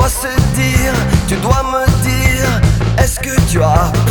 doit se dire, tu dois me dire, est-ce que tu as